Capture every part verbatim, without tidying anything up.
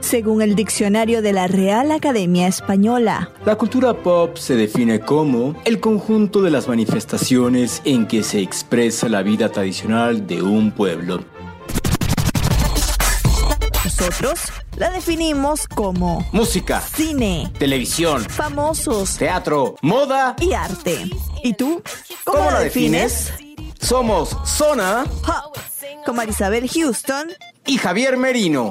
según el diccionario de la Real Academia Española. La cultura pop se define como el conjunto de las manifestaciones en que se expresa la vida tradicional de un pueblo. Nosotros la definimos como música, cine, televisión, famosos, teatro, moda y arte. ¿Y tú? ¿Cómo, ¿Cómo la la defines? defines? Somos Zona Pop, con Marisabel Houston y Javier Merino.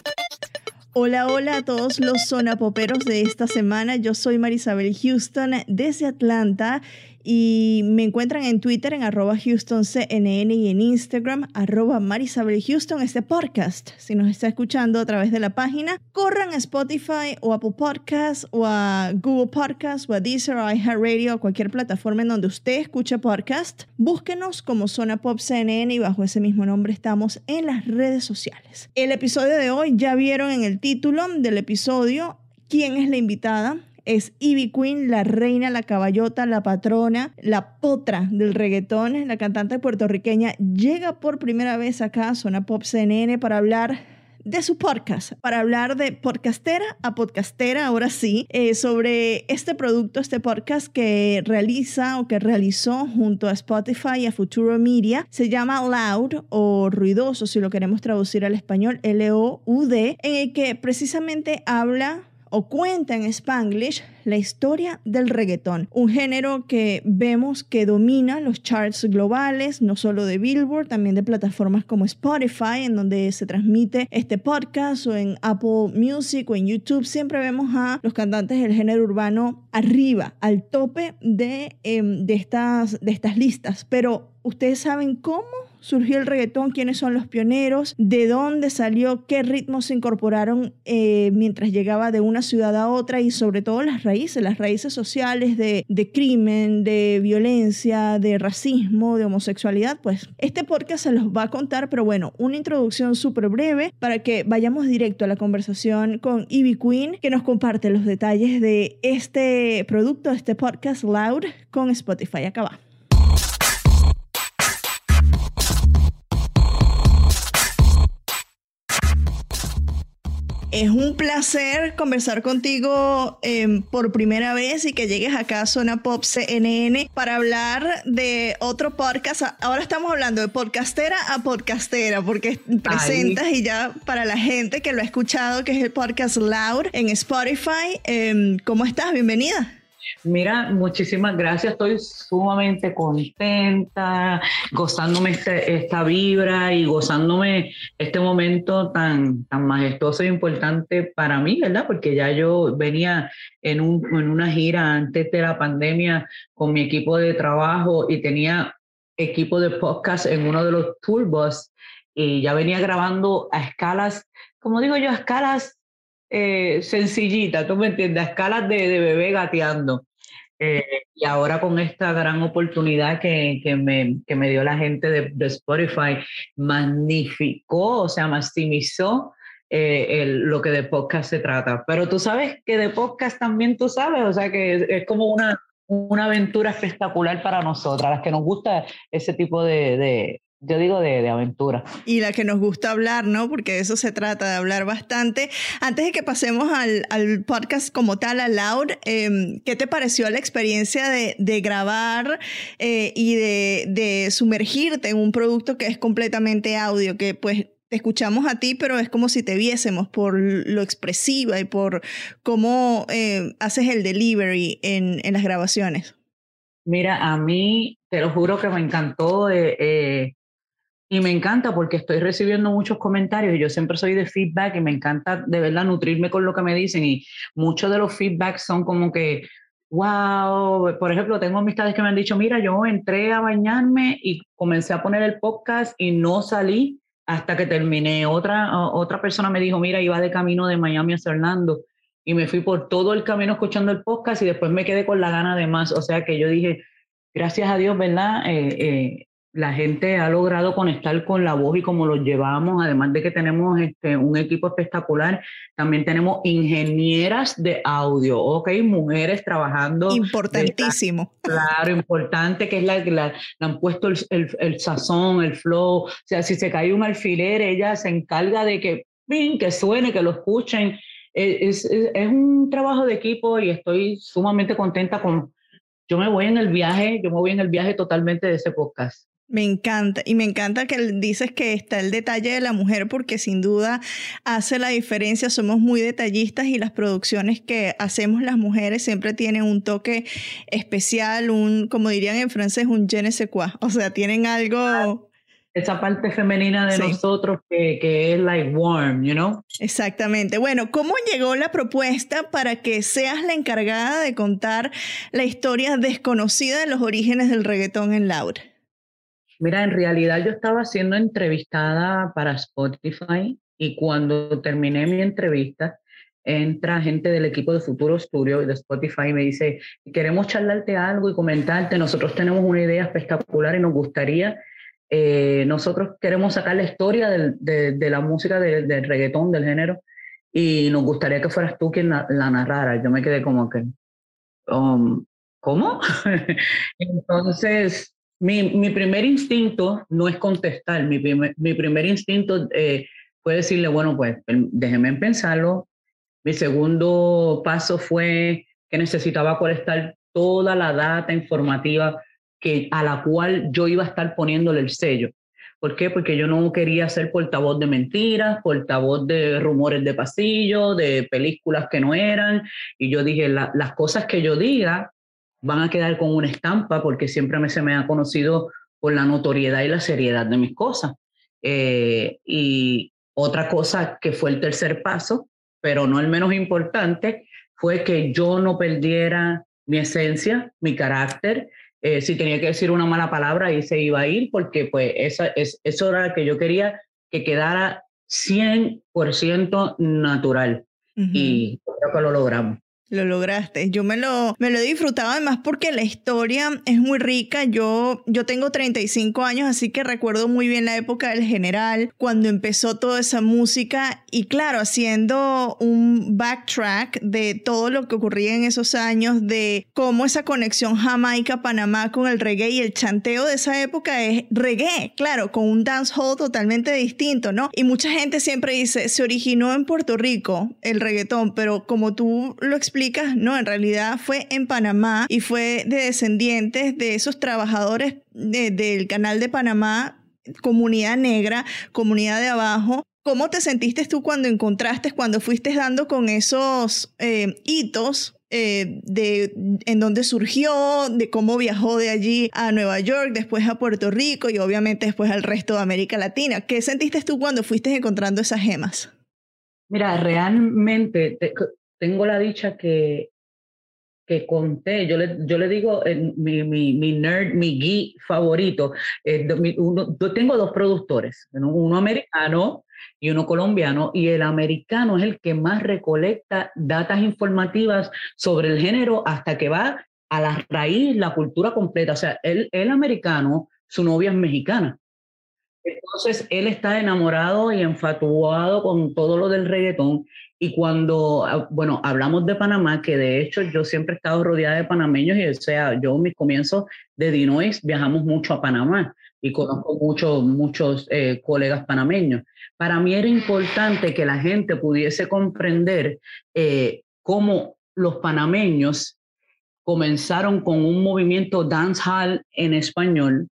Hola, hola a todos los zonapoperos de esta semana. Yo soy Marisabel Houston desde Atlanta y me encuentran en Twitter en arroba HoustonCNN y en Instagram arroba Marisabel Houston. Este podcast, si nos está escuchando a través de la página, corran a Spotify o Apple Podcasts o a Google Podcasts o a Deezer o iHeartRadio o cualquier plataforma en donde usted escuche podcast. Búsquenos como Zona Pop C N N y bajo ese mismo nombre estamos en las redes sociales. El episodio de hoy, ya vieron en el título del episodio quién es la invitada. Es Ivy Queen, la reina, la caballota, la patrona, la potra del reggaetón. La cantante puertorriqueña llega por primera vez acá a Zona Pop C N N para hablar de su podcast, para hablar de podcastera a podcastera, ahora sí, eh, sobre este producto, este podcast que realiza o que realizó junto a Spotify y a Futuro Media. Se llama Loud o Ruidoso, si lo queremos traducir al español, L O U D, en el que precisamente habla o cuenta en Spanglish la historia del reggaetón, un género que vemos que domina los charts globales, no solo de Billboard, también de plataformas como Spotify, en donde se transmite este podcast, o en Apple Music o en YouTube. Siempre vemos a los cantantes del género urbano arriba, al tope de, eh, de, estas, de estas listas. Pero ¿ustedes saben cómo surgió el reggaetón? ¿Quiénes son los pioneros? ¿De dónde salió? ¿Qué ritmos se incorporaron eh, mientras llegaba de una ciudad a otra? Y sobre todo las raíces, las raíces sociales de, de crimen, de violencia, de racismo, de homosexualidad. Pues este podcast se los va a contar, pero bueno, una introducción súper breve para que vayamos directo a la conversación con Ivy Queen, que nos comparte los detalles de este producto, este podcast Loud con Spotify. Acá va. Es un placer conversar contigo eh, por primera vez y que llegues acá a Zona Pop C N N para hablar de otro podcast. Ahora estamos hablando de podcastera a podcastera, porque presentas Ay. Y ya para la gente que lo ha escuchado, que es el podcast Loud en Spotify. Eh, ¿Cómo estás? Bienvenida. Mira, muchísimas gracias, estoy sumamente contenta, gozándome este, esta vibra y gozándome este momento tan, tan majestuoso e importante para mí, ¿verdad? Porque ya yo venía en, un, en una gira antes de la pandemia con mi equipo de trabajo y tenía equipo de podcast en uno de los tour bus y ya venía grabando a escalas, como digo yo, a escalas Eh, sencillita, tú me entiendes, a escalas de, de bebé gateando. Eh, y ahora con esta gran oportunidad que, que, me, que me dio la gente de, de Spotify, magnificó, o sea, maximizó eh, el, lo que de podcast se trata. Pero tú sabes que de podcast también tú sabes, o sea, que es, es como una, una aventura espectacular para nosotras, las que nos gusta ese tipo de... de Yo digo de, de aventura. Y la que nos gusta hablar, ¿no? Porque de eso se trata, de hablar bastante. Antes de que pasemos al, al podcast como tal, a Loud, eh, ¿qué te pareció la experiencia de, de grabar eh, y de, de sumergirte en un producto que es completamente audio? Que pues te escuchamos a ti, pero es como si te viésemos por lo expresiva y por cómo eh, haces el delivery en, en las grabaciones. Mira, a mí, te lo juro que me encantó eh, eh, y me encanta porque estoy recibiendo muchos comentarios y yo siempre soy de feedback y me encanta de verdad nutrirme con lo que me dicen y muchos de los feedbacks son como que, wow, por ejemplo, tengo amistades que me han dicho, mira, yo entré a bañarme y comencé a poner el podcast y no salí hasta que terminé. Otra, otra persona me dijo, mira, iba de camino de Miami a Orlando y me fui por todo el camino escuchando el podcast y después me quedé con la gana de más. O sea que yo dije, gracias a Dios, ¿verdad? Eh, eh, la gente ha logrado conectar con la voz y cómo los llevamos, además de que tenemos este, un equipo espectacular, también tenemos ingenieras de audio, ok, mujeres trabajando. Importantísimo. De, claro, importante, que es la que la, le han puesto el, el, el sazón, el flow, o sea, si se cae un alfiler, ella se encarga de que bien, que suene, que lo escuchen. Es, es, es un trabajo de equipo y estoy sumamente contenta con... Yo me voy en el viaje, yo me voy en el viaje totalmente de ese podcast. Me encanta, y me encanta que dices que está el detalle de la mujer porque sin duda hace la diferencia, somos muy detallistas y las producciones que hacemos las mujeres siempre tienen un toque especial, un, como dirían en francés, un je ne sais quoi, o sea, tienen algo... Esa parte femenina de sí. nosotros que, que es like warm, you know? Exactamente. Bueno, ¿cómo llegó la propuesta para que seas la encargada de contar la historia desconocida de los orígenes del reggaetón en Laura? Mira, en realidad yo estaba siendo entrevistada para Spotify y cuando terminé mi entrevista, entra gente del equipo de Futuro Studio y de Spotify y me dice, queremos charlarte algo y comentarte, nosotros tenemos una idea espectacular y nos gustaría, eh, nosotros queremos sacar la historia del, de, de la música del, del reggaetón, del género, y nos gustaría que fueras tú quien la, la narrara. Yo me quedé como que, um, ¿cómo? Entonces... Mi, mi primer instinto no es contestar, mi primer, mi primer instinto eh, fue decirle, bueno, pues déjeme pensarlo. Mi segundo paso fue que necesitaba colectar toda la data informativa que, a la cual yo iba a estar poniéndole el sello. ¿Por qué? Porque yo no quería ser portavoz de mentiras, portavoz de rumores de pasillo, de películas que no eran. Y yo dije, la, las cosas que yo diga van a quedar con una estampa porque siempre me, se me ha conocido por la notoriedad y la seriedad de mis cosas. Eh, y otra cosa que fue el tercer paso, pero no el menos importante, fue que yo no perdiera mi esencia, mi carácter. Eh, si tenía que decir una mala palabra, ahí se iba a ir porque pues esa, es, eso era lo que yo quería que quedara cien por ciento natural. Uh-huh. Y creo que lo logramos. Lo lograste. Yo me lo, me lo he disfrutado además porque la historia es muy rica. Yo, yo tengo treinta y cinco años, así que recuerdo muy bien la época del General, cuando empezó toda esa música y claro, haciendo un backtrack de todo lo que ocurría en esos años, de cómo esa conexión Jamaica-Panamá con el reggae y el chanteo de esa época es reggae, claro, con un dancehall totalmente distinto, ¿no? Y mucha gente siempre dice, se originó en Puerto Rico el reggaetón, pero como tú lo explicas, no, en realidad fue en Panamá y fue de descendientes de esos trabajadores de, del Canal de Panamá, comunidad negra, comunidad de abajo. ¿Cómo te sentiste tú cuando encontraste, cuando fuiste dando con esos eh, hitos eh, de en dónde surgió, de cómo viajó de allí a Nueva York, después a Puerto Rico y obviamente después al resto de América Latina? ¿Qué sentiste tú cuando fuiste encontrando esas gemas? Mira, realmente... Te... Tengo la dicha que, que conté, yo le, yo le digo eh, mi, mi, mi nerd, mi geek favorito. Eh, mi, uno, yo tengo dos productores, uno, uno americano y uno colombiano, y el americano es el que más recolecta datas informativas sobre el género hasta que va a la raíz, la cultura completa. O sea, el, el americano, su novia es mexicana. Entonces, él está enamorado y enfatuado con todo lo del reggaetón. Y cuando, bueno, hablamos de Panamá, que de hecho yo siempre he estado rodeada de panameños, y o sea, yo en mis comienzos de Dinois viajamos mucho a Panamá y conozco muchos, muchos eh, colegas panameños. Para mí era importante que la gente pudiese comprender eh, cómo los panameños comenzaron con un movimiento dancehall en español,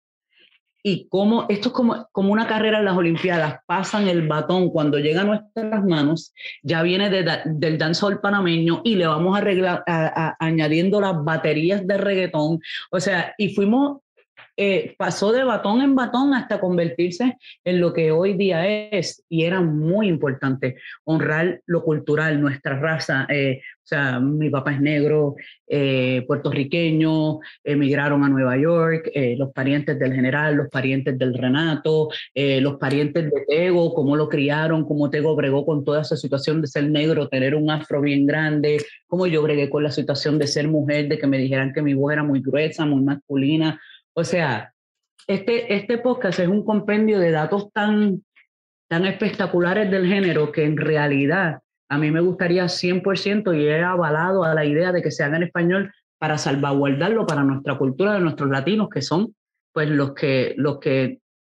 y cómo esto es como, como una carrera en las Olimpiadas, pasan el batón, cuando llega a nuestras manos, ya viene de, del dancehall panameño y le vamos a arreglar, a, a, añadiendo las baterías de reggaetón, o sea, y fuimos, eh, pasó de batón en batón hasta convertirse en lo que hoy día es, y era muy importante honrar lo cultural, nuestra raza. Eh, o sea, mi papá es negro, eh, puertorriqueño, emigraron a Nueva York, eh, los parientes del General, los parientes del Renato, eh, los parientes de Tego, cómo lo criaron, cómo Tego bregó con toda esa situación de ser negro, tener un afro bien grande, cómo yo bregué con la situación de ser mujer, de que me dijeran que mi voz era muy gruesa, muy masculina. O sea, este, este podcast es un compendio de datos tan, tan espectaculares del género que en realidad a mí me gustaría cien por ciento, y he avalado a la idea de que se haga en español para salvaguardarlo para nuestra cultura de nuestros latinos, que son pues los que, los que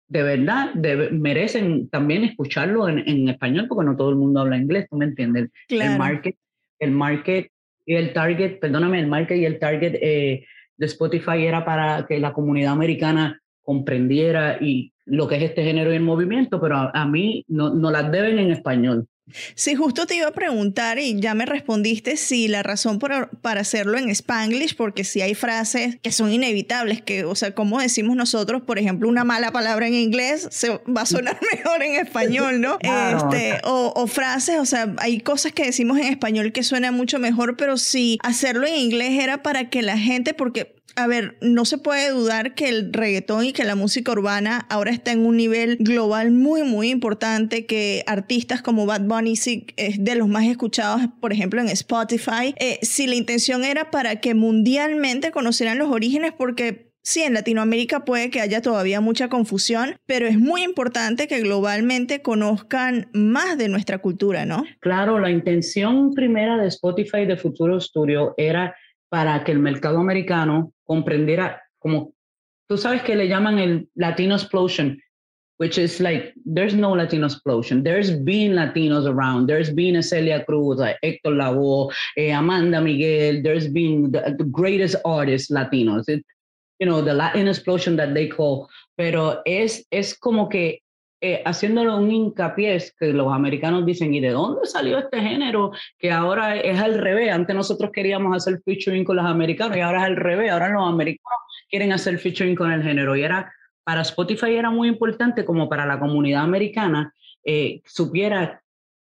de verdad debe, merecen también escucharlo en, en español, porque no todo el mundo habla inglés, ¿tú me entiendes? Claro. El market, el market y el target, perdóname, el market y el target eh, de Spotify era para que la comunidad americana comprendiera y lo que es este género y el movimiento, pero a, a mí no, no las deben en español. Sí, justo te iba a preguntar y ya me respondiste si la razón por, para hacerlo en Spanglish, porque si hay frases que son inevitables, que, o sea, como decimos nosotros, por ejemplo, una mala palabra en inglés se va a sonar mejor en español, ¿no? Claro. Este, o, o frases, o sea, hay cosas que decimos en español que suenan mucho mejor, pero si hacerlo en inglés era para que la gente, porque... A ver, no se puede dudar que el reggaetón y que la música urbana ahora está en un nivel global muy, muy importante, que artistas como Bad Bunny sí, es de los más escuchados, por ejemplo, en Spotify. Eh, si la intención era para que mundialmente conocieran los orígenes, porque sí, en Latinoamérica puede que haya todavía mucha confusión, pero es muy importante que globalmente conozcan más de nuestra cultura, ¿no? Claro, la intención primera de Spotify de Futuro Studio era para que el mercado americano comprendiera, como tú sabes que le llaman el Latino Explosion, which is like, there's no Latino Explosion. There's been Latinos around. There's been a Celia Cruz, like Héctor Lavoe, eh, Amanda Miguel. There's been the, the greatest artists Latinos. It, you know, the Latin Explosion that they call. Pero es, es como que Eh, haciéndolo un hincapié, es que los americanos dicen, ¿y de dónde salió este género? Que ahora es al revés. Antes nosotros queríamos hacer featuring con los americanos y ahora es al revés. Ahora los americanos quieren hacer featuring con el género. Y era, para Spotify era muy importante, como para la comunidad americana, eh, supiera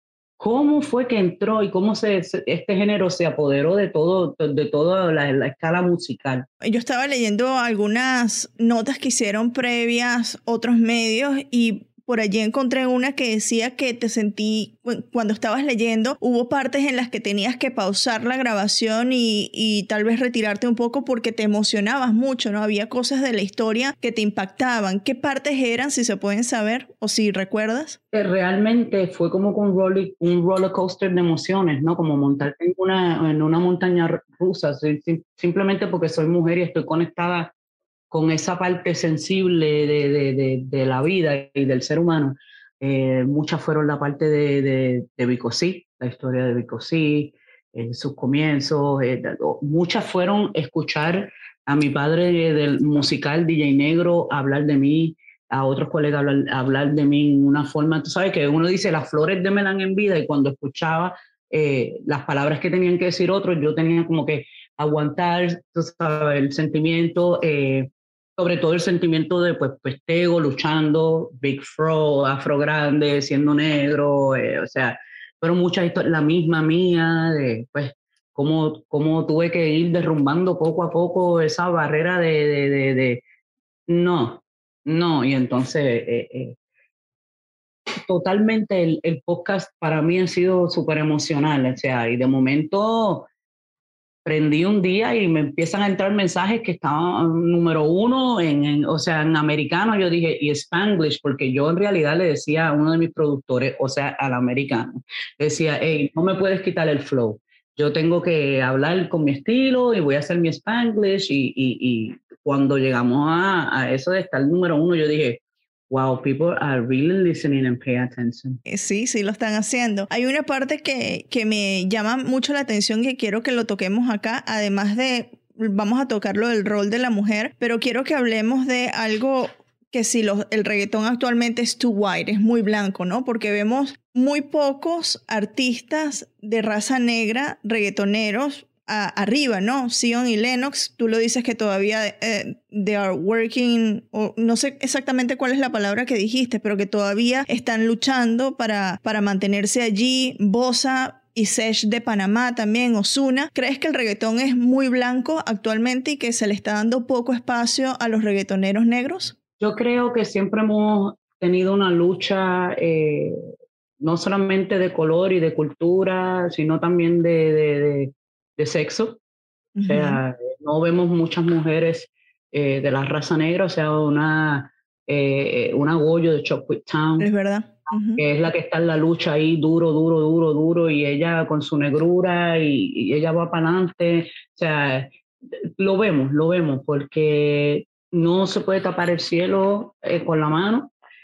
cómo fue que entró y cómo se, este género se apoderó de todo, de toda la, la escala musical. Yo estaba leyendo algunas notas que hicieron previas otros medios y por allí encontré una que decía que te sentí, cuando estabas leyendo, hubo partes en las que tenías que pausar la grabación y, y tal vez retirarte un poco porque te emocionabas mucho, ¿no? Había cosas de la historia que te impactaban. ¿Qué partes eran, si se pueden saber o si recuerdas? Realmente fue como un roller, un roller coaster de emociones, ¿no? Como montarte en una, en una montaña rusa, simplemente porque soy mujer y estoy conectada con esa parte sensible de, de, de, de la vida y del ser humano. Eh, muchas fueron la parte de, de, de Vico C, la historia de Vico C, eh, sus comienzos. Eh, muchas fueron escuchar a mi padre del musical D J Negro hablar de mí, a otros colegas hablar, hablar de mí en una forma, tú sabes que uno dice las flores de Melan en vida, y cuando escuchaba eh, las palabras que tenían que decir otros, yo tenía como que aguantar, tú sabes, el sentimiento, eh, sobre todo el sentimiento de pues pestego, luchando, Big Fro, Afro Grande, siendo negro, eh, o sea, fueron muchas historias, la misma mía, de pues cómo, cómo tuve que ir derrumbando poco a poco esa barrera de, de, de, de no, no, y entonces eh, eh, totalmente el, el podcast para mí ha sido súper emocional, o sea, y de momento prendí un día y me empiezan a entrar mensajes que estaban número uno, en, en, o sea, en americano. Yo dije, y Spanglish, porque yo en realidad le decía a uno de mis productores, o sea, al americano, decía, hey, no me puedes quitar el flow. Yo tengo que hablar con mi estilo y voy a hacer mi Spanglish. Y, y, y cuando llegamos a, a eso de estar número uno, yo dije, wow, people are really listening and pay attention. Sí, sí lo están haciendo. Hay una parte que, que me llama mucho la atención que quiero que lo toquemos acá, además de, vamos a tocarlo del rol de la mujer, pero quiero que hablemos de algo que si los, el reggaetón actualmente es too white, es muy blanco, ¿no? Porque vemos muy pocos artistas de raza negra, reggaetoneros, A, arriba, ¿no? Zion y Lennox, tú lo dices que todavía eh, they are working, o no sé exactamente cuál es la palabra que dijiste, pero que todavía están luchando para, para mantenerse allí. Bosa y Sesh de Panamá también, Ozuna. ¿Crees que el reggaetón es muy blanco actualmente y que se le está dando poco espacio a los reggaetoneros negros? Yo creo que siempre hemos tenido una lucha eh, no solamente de color y de cultura, sino también de, de, de de sexo. Uh-huh. O sea, no vemos muchas mujeres eh, de la raza negra, o sea, una, eh, una Goyo de Chocolate Town. Es verdad. Uh-huh. Que es la que está en la lucha ahí, duro, duro, duro, duro, y ella con su negrura, y, y ella va para adelante. O sea, lo vemos, lo vemos, porque no se puede tapar el cielo eh, con la mano.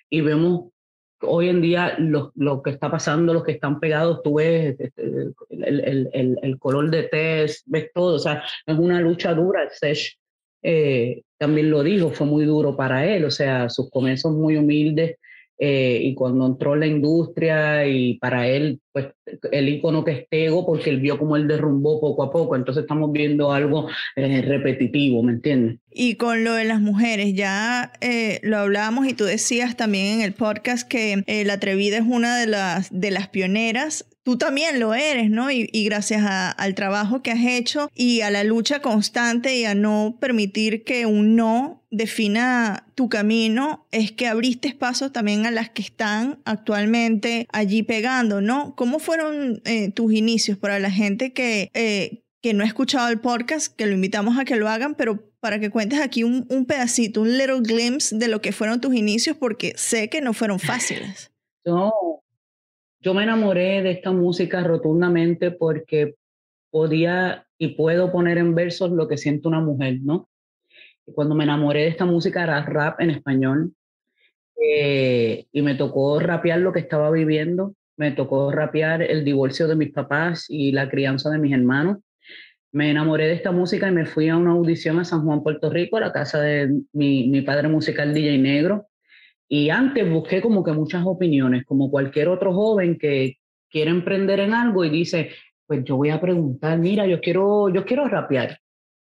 y vemos hoy en día lo, lo que está pasando, los que están pegados, tú ves el, el, el, el color de tez, ves todo, o sea, es una lucha dura. El Sech eh, también lo dijo, fue muy duro para él, o sea, sus comienzos muy humildes, eh, y cuando entró en la industria, y para él, pues, el ícono que es Tego, porque él vio como él derrumbó poco a poco, entonces estamos viendo algo eh, repetitivo, ¿me entiendes? Y con lo de las mujeres, ya eh, lo hablábamos y tú decías también en el podcast que eh, La Atrevida es una de las, de las pioneras. Tú también lo eres, ¿no? Y, y gracias a, al trabajo que has hecho y a la lucha constante y a no permitir que un no defina tu camino, es que abriste pasos también a las que están actualmente allí pegando, ¿no? ¿Cómo fueron eh, tus inicios para la gente que... Eh, que no ha escuchado el podcast, que lo invitamos a que lo hagan, pero para que cuentes aquí un, un pedacito, un little glimpse de lo que fueron tus inicios, porque sé que no fueron fáciles. Yo, yo me enamoré de esta música rotundamente porque podía y puedo poner en versos lo que siente una mujer, ¿no? Y cuando me enamoré de esta música era rap en español, eh, y me tocó rapear lo que estaba viviendo, me tocó rapear el divorcio de mis papás y la crianza de mis hermanos. Me enamoré de esta música y me fui a una audición a San Juan, Puerto Rico, a la casa de mi, mi padre musical D J Negro. Y antes busqué como que muchas opiniones, como cualquier otro joven que quiere emprender en algo y dice, pues yo voy a preguntar, mira, yo quiero, yo quiero rapear.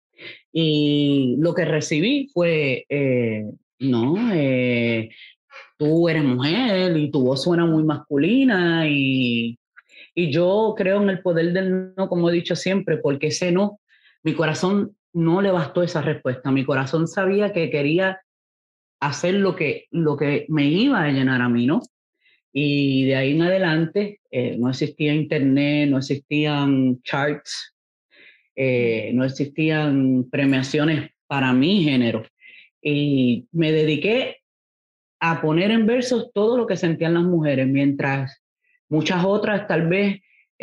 Y lo que recibí fue, eh, no, eh, tú eres mujer y tu voz suena muy masculina, y y yo creo en el poder del no, como he dicho siempre, porque ese no, mi corazón no le bastó esa respuesta. Mi corazón sabía que quería hacer lo que, lo que me iba a llenar a mí, ¿no? Y de ahí en adelante eh, no existía internet, no existían charts, eh, no existían premiaciones para mi género. Y me dediqué a poner en versos todo lo que sentían las mujeres, mientras muchas otras tal vez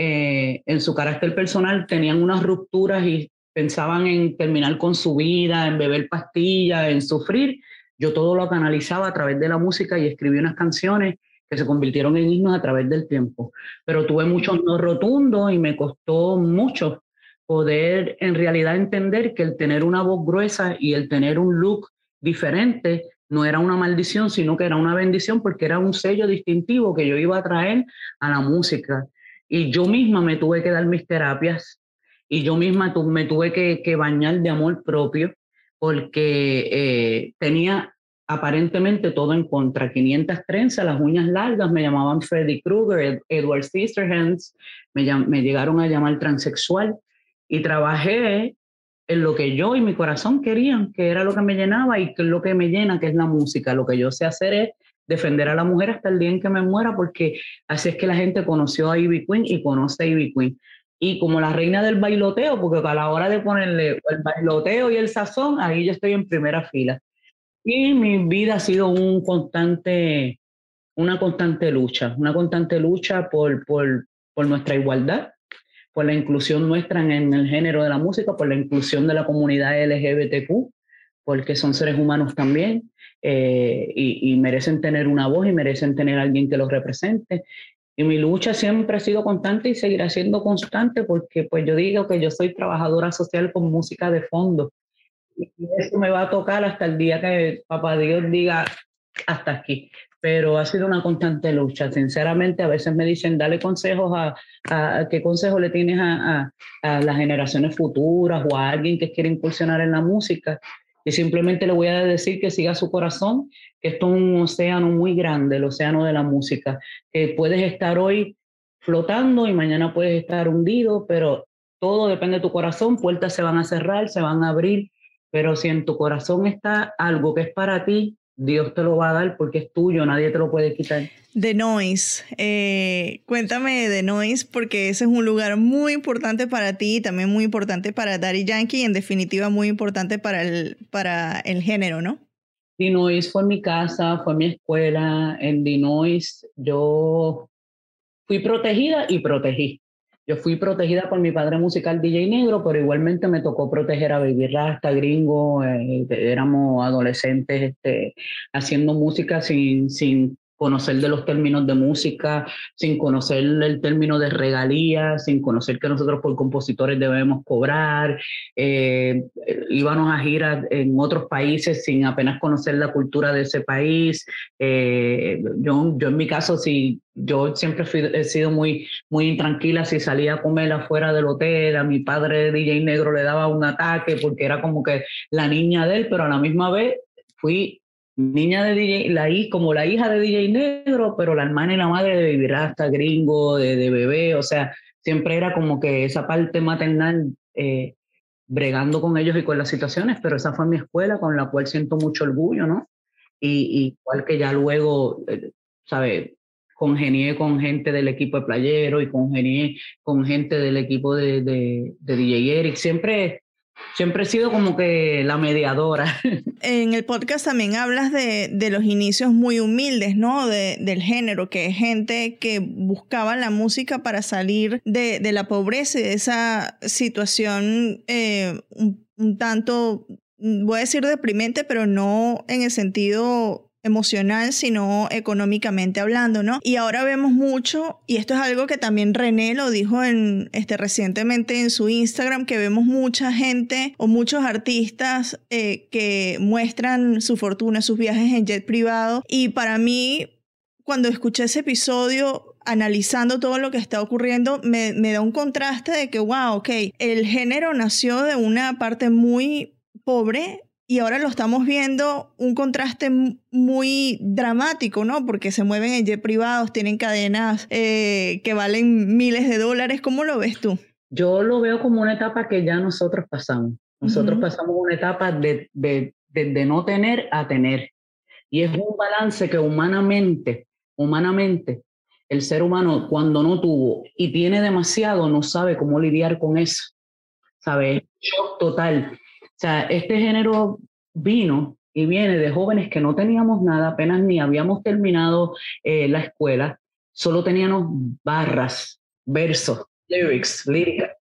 eh, en su carácter personal tenían unas rupturas y pensaban en terminar con su vida, en beber pastillas, en sufrir. Yo todo lo canalizaba a través de la música y escribí unas canciones que se convirtieron en himnos a través del tiempo. Pero tuve muchos no rotundos y me costó mucho poder en realidad entender que el tener una voz gruesa y el tener un look diferente no era una maldición, sino que era una bendición, porque era un sello distintivo que yo iba a traer a la música. Y yo misma me tuve que dar mis terapias, y yo misma tu, me tuve que, que bañar de amor propio, porque eh, tenía aparentemente todo en contra. quinientas trenzas, las uñas largas, me llamaban Freddy Krueger, Ed, Edward Scissorhands, me, me llegaron a llamar transexual, y trabajé en lo que yo y mi corazón querían, que era lo que me llenaba y que es lo que me llena, que es la música. Lo que yo sé hacer es defender a la mujer hasta el día en que me muera, porque así es que la gente conoció a Ivy Queen y conoce a Ivy Queen. Y como la reina del bailoteo, porque a la hora de ponerle el bailoteo y el sazón, ahí yo estoy en primera fila. Y mi vida ha sido un constante, una constante lucha, una constante lucha por, por, por nuestra igualdad, por la inclusión nuestra en el género de la música, por la inclusión de la comunidad L G B T Q, porque son seres humanos también, eh, y, y merecen tener una voz y merecen tener a alguien que los represente. Y mi lucha siempre ha sido constante y seguirá siendo constante, porque pues yo digo que yo soy trabajadora social con música de fondo. Y eso me va a tocar hasta el día que Papá Dios diga hasta aquí. Pero ha sido una constante lucha. Sinceramente, a veces me dicen, dale consejos a, a, a qué consejo le tienes a, a, a las generaciones futuras o a alguien que quiere incursionar en la música. Y simplemente le voy a decir que siga su corazón, que esto es un océano muy grande, el océano de la música, que puedes estar hoy flotando y mañana puedes estar hundido, pero todo depende de tu corazón. Puertas se van a cerrar, se van a abrir, pero si en tu corazón está algo que es para ti, Dios te lo va a dar, porque es tuyo, nadie te lo puede quitar. The Noise, eh, cuéntame de The Noise, porque ese es un lugar muy importante para ti, también muy importante para Daddy Yankee y en definitiva muy importante para el, para el género, ¿no? The Noise fue mi casa, fue mi escuela. En The Noise yo fui protegida y protegí. yo fui protegida por mi padre musical D J Negro, pero igualmente me tocó proteger a Baby Rasta, Gringo, eh, éramos adolescentes este, haciendo música sin, sin conocer de los términos de música, sin conocer el término de regalías, sin conocer que nosotros por compositores debemos cobrar, eh, íbamos a giras en otros países sin apenas conocer la cultura de ese país. Eh, yo, yo en mi caso, sí, yo siempre fui, he sido muy, muy intranquila si salía a comer afuera del hotel, a mi padre D J Negro le daba un ataque porque era como que la niña de él, pero a la misma vez fui niña de D J, la, como la hija de D J Negro, pero la hermana y la madre de Baby Rasta, Gringo, de, de bebé, o sea, siempre era como que esa parte maternal, eh, bregando con ellos y con las situaciones, pero esa fue mi escuela con la cual siento mucho orgullo, ¿no? Y, y igual que ya luego, eh, ¿sabes? Congenié con gente del equipo de Playero y congenié con gente del equipo de, de, de D J Eric, siempre... Siempre he sido como que la mediadora. En el podcast también hablas de, de los inicios muy humildes, ¿no? De, del género, que es gente que buscaba la música para salir de, de la pobreza y de esa situación eh, un, un tanto, voy a decir deprimente, pero no en el sentido emocional, sino económicamente hablando, ¿no? Y ahora vemos mucho, y esto es algo que también René lo dijo en, este, recientemente en su Instagram, que vemos mucha gente o muchos artistas eh, que muestran su fortuna, sus viajes en jet privado. Y para mí, cuando escuché ese episodio, analizando todo lo que está ocurriendo, me, me da un contraste de que, wow, ok, el género nació de una parte muy pobre, y ahora lo estamos viendo un contraste muy dramático, ¿no? Porque se mueven en jet privados, tienen cadenas eh, que valen miles de dólares. ¿Cómo lo ves tú? Yo lo veo como una etapa que ya nosotros pasamos. Nosotros uh-huh. pasamos una etapa de, de, de, de no tener a tener. Y es un balance que humanamente, humanamente, el ser humano cuando no tuvo y tiene demasiado, no sabe cómo lidiar con eso. ¿Sabes? Shock total. O sea, este género vino y viene de jóvenes que no teníamos nada, apenas ni habíamos terminado eh, la escuela, solo teníamos barras, versos, lyrics, lírica,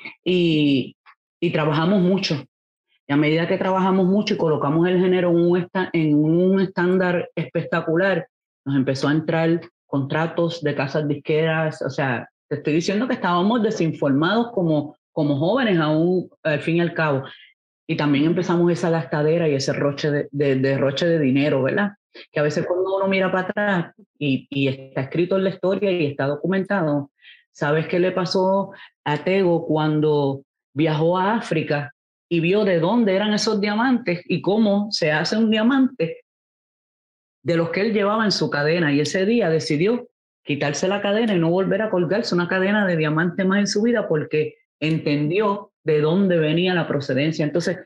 y, y trabajamos mucho. Y a medida que trabajamos mucho y colocamos el género en un, esta, en un estándar espectacular, nos empezó a entrar contratos de casas disqueras. O sea, te estoy diciendo que estábamos desinformados como, como jóvenes aún, al fin y al cabo. Y también empezamos esa gastadera y ese roche de, de, de roche de dinero, ¿verdad? Que a veces cuando uno mira para atrás y, y está escrito en la historia y está documentado, ¿sabes qué le pasó a Tego cuando viajó a África y vio de dónde eran esos diamantes y cómo se hace un diamante de los que él llevaba en su cadena? Y ese día decidió quitarse la cadena y no volver a colgarse una cadena de diamante más en su vida porque entendió de dónde venía la procedencia. Entonces,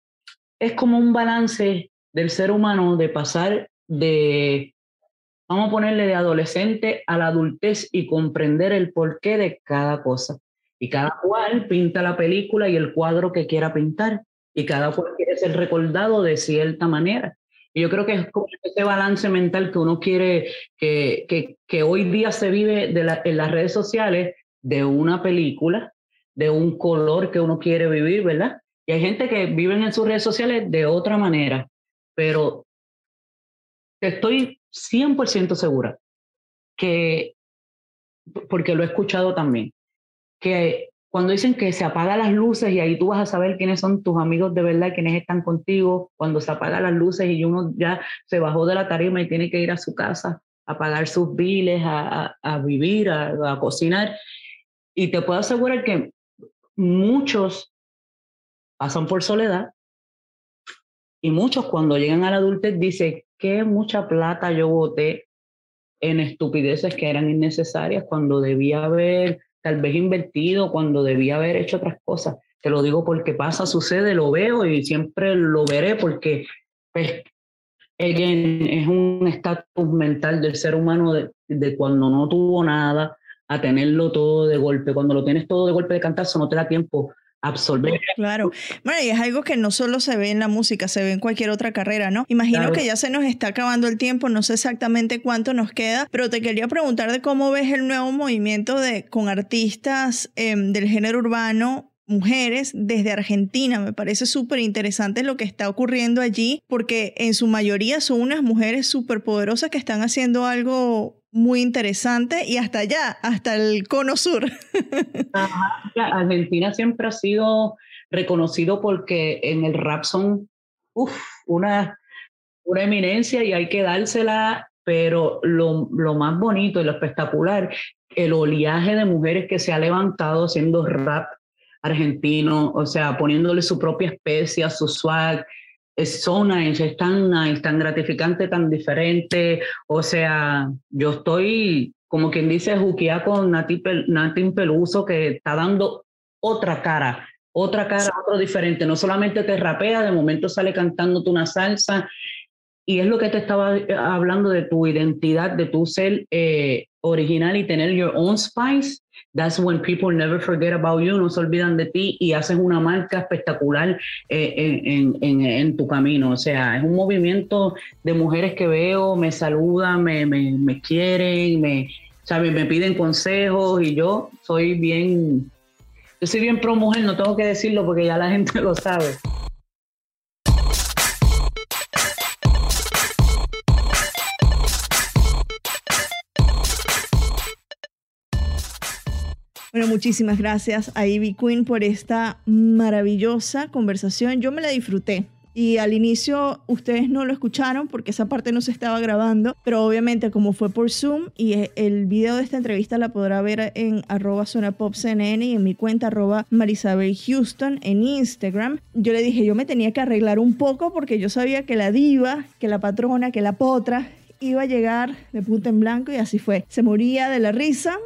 es como un balance del ser humano de pasar de, vamos a ponerle, de adolescente a la adultez y comprender el porqué de cada cosa. Y cada cual pinta la película y el cuadro que quiera pintar. Y cada cual quiere ser recordado de cierta manera. Y yo creo que es como ese balance mental que uno quiere, que, que, que hoy día se vive de la, en las redes sociales, de una película, de un color que uno quiere vivir, ¿verdad? Y hay gente que vive en sus redes sociales de otra manera, pero estoy cien por ciento segura que, porque lo he escuchado también, que cuando dicen que se apagan las luces y ahí tú vas a saber quiénes son tus amigos de verdad, quiénes están contigo, cuando se apagan las luces y uno ya se bajó de la tarima y tiene que ir a su casa a pagar sus biles, a, a, a vivir, a, a cocinar. Y te puedo asegurar que muchos pasan por soledad y muchos cuando llegan a la adultez dicen que mucha plata yo boté en estupideces que eran innecesarias cuando debía haber tal vez invertido, cuando debía haber hecho otras cosas. Te lo digo porque pasa, sucede, lo veo y siempre lo veré porque pues, again, es un estatus mental del ser humano de, de cuando no tuvo nada a tenerlo todo de golpe. Cuando lo tienes todo de golpe de cantazo no te da tiempo absorber. Claro. Bueno, y es algo que no solo se ve en la música, se ve en cualquier otra carrera, ¿no? Imagino claro. que ya se nos está acabando el tiempo, no sé exactamente cuánto nos queda, pero te quería preguntar de cómo ves el nuevo movimiento de con artistas eh, del género urbano, mujeres desde Argentina. Me parece súper interesante lo que está ocurriendo allí, porque en su mayoría son unas mujeres súper poderosas que están haciendo algo muy interesante y hasta allá, hasta el cono sur. Ajá. Argentina siempre ha sido reconocido porque en el rap son uf, una, una eminencia y hay que dársela, pero lo, lo más bonito y lo espectacular, el oleaje de mujeres que se ha levantado haciendo rap argentino, o sea, poniéndole su propia especia, su swag. Es so nice, es tan nice, tan gratificante, tan diferente. O sea, yo estoy, como quien dice, juqueada con Nati, Nati Peluso, que está dando otra cara, otra cara, otro diferente. No solamente te rapea, de momento sale cantándote una salsa. Y es lo que te estaba hablando de tu identidad, de tu ser eh, original y tener your own spice. That's when people never forget about you, no se olvidan de ti y haces una marca espectacular eh, en, en, en tu camino. O sea, es un movimiento de mujeres que veo, me saludan, me, me, me quieren, me, ¿sabes? Me piden consejos y yo soy bien, yo soy bien pro mujer, no tengo que decirlo porque ya la gente lo sabe. Bueno, muchísimas gracias a Ivy Queen por esta maravillosa conversación. Yo me la disfruté y al inicio ustedes no lo escucharon porque esa parte no se estaba grabando, pero obviamente como fue por Zoom y el video de esta entrevista la podrá ver en arroba zonapopcnn y en mi cuenta arroba Marisabel Houston en Instagram. Yo le dije, yo me tenía que arreglar un poco porque yo sabía que la diva, que la patrona, que la potra iba a llegar de punta en blanco y así fue. Se moría de la risa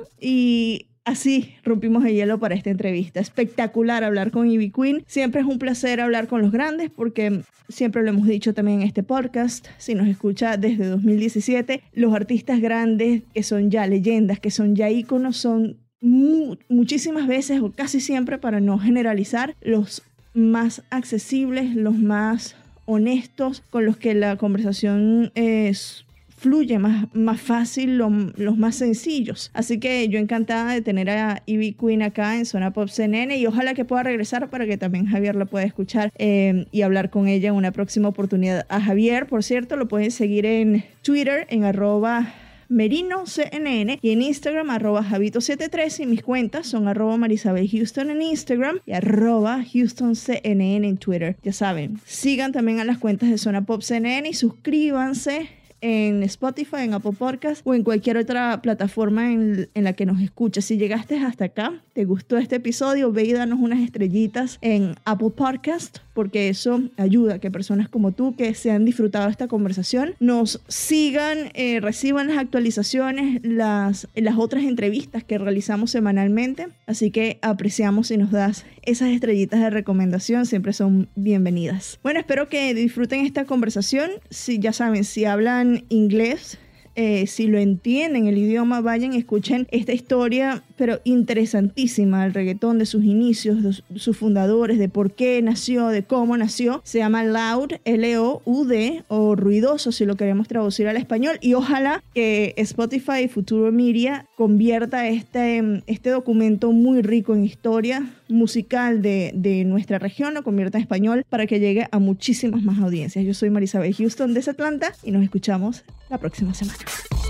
y así rompimos el hielo para esta entrevista. Espectacular hablar con Ivy Queen. Siempre es un placer hablar con los grandes porque siempre lo hemos dicho también en este podcast. Si nos escucha desde dos mil diecisiete, los artistas grandes que son ya leyendas, que son ya íconos, son mu- muchísimas veces o casi siempre, para no generalizar, los más accesibles, los más honestos, con los que la conversación es fluye más, más fácil, lo, los más sencillos. Así que yo encantada de tener a Ivy Queen acá en Zona Pop C N N y ojalá que pueda regresar para que también Javier la pueda escuchar eh, y hablar con ella en una próxima oportunidad. A Javier, por cierto, lo pueden seguir en Twitter en arroba Merino C N N y en Instagram arroba Javito setenta y tres y mis cuentas son arroba Marisabel Houston en Instagram y arroba Houston C N N en Twitter. Ya saben, sigan también a las cuentas de Zona Pop C N N y suscríbanse en Spotify, en Apple Podcast o en cualquier otra plataforma en, en la que nos escuches. Si llegaste hasta acá, te gustó este episodio, ve y danos unas estrellitas en Apple Podcast, porque eso ayuda a que personas como tú que se han disfrutado esta conversación nos sigan, eh, reciban las actualizaciones, las, las otras entrevistas que realizamos semanalmente. Así que apreciamos si nos das esas estrellitas de recomendación, siempre son bienvenidas. Bueno, espero que disfruten esta conversación. Si ya saben, si hablan inglés, Eh, si lo entienden el idioma, vayan y escuchen esta historia, pero interesantísima, el reggaetón, de sus inicios, de sus fundadores, de por qué nació, de cómo nació. Se llama Loud, L O U D, o ruidoso si lo queremos traducir al español, y ojalá que Spotify y Futuro Media convierta este, este documento muy rico en historia musical de, de nuestra región, lo convierta en español para que llegue a muchísimas más audiencias. Yo soy Marisabel Houston desde Atlanta y nos escuchamos la próxima semana.